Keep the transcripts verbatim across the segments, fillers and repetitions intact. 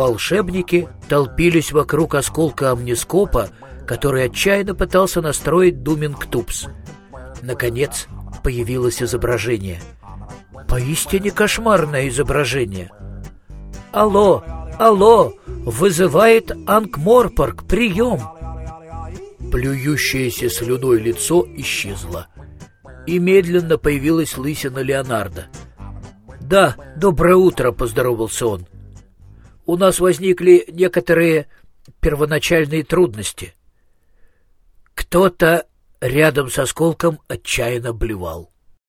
Волшебники толпились вокруг осколка амнископа, который отчаянно пытался настроить Думингтупс. Наконец появилось изображение. Поистине кошмарное изображение. «Алло, алло, вызывает Анкморпорк, прием!» Плюющееся слюной лицо исчезло, и медленно появилась лысина Леонардо. «Да, доброе утро», — поздоровался он. «У нас возникли некоторые первоначальные трудности». Кто-то рядом с осколком отчаянно блевал.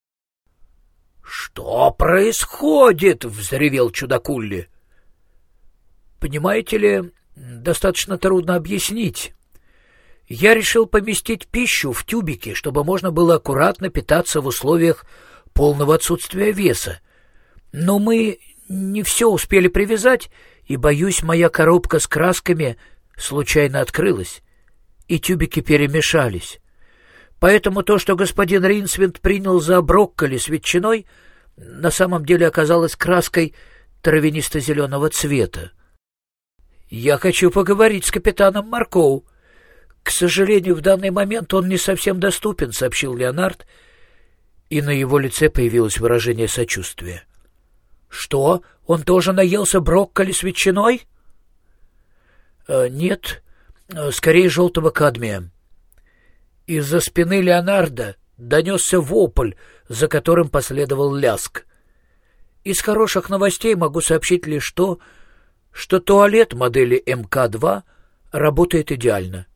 «Что происходит?» — взревел чудакулли. «Понимаете ли, достаточно трудно объяснить. Я решил поместить пищу в тюбики, чтобы можно было аккуратно питаться в условиях полного отсутствия веса. Но мы не все успели привязать, и, боюсь, моя коробка с красками случайно открылась, и тюбики перемешались. Поэтому то, что господин Ринсвинд принял за брокколи с ветчиной, на самом деле оказалось краской травянисто-зеленого цвета. Я хочу поговорить с капитаном Маркоу. К сожалению, в данный момент он не совсем доступен», — сообщил Леонард, и на его лице появилось выражение сочувствия. «Что, он тоже наелся брокколи с ветчиной?» э, «Нет, скорее желтого кадмия». Из-за спины Леонардо донесся вопль, за которым последовал ляск. Из хороших новостей могу сообщить лишь то, что туалет модели эм ка два работает идеально.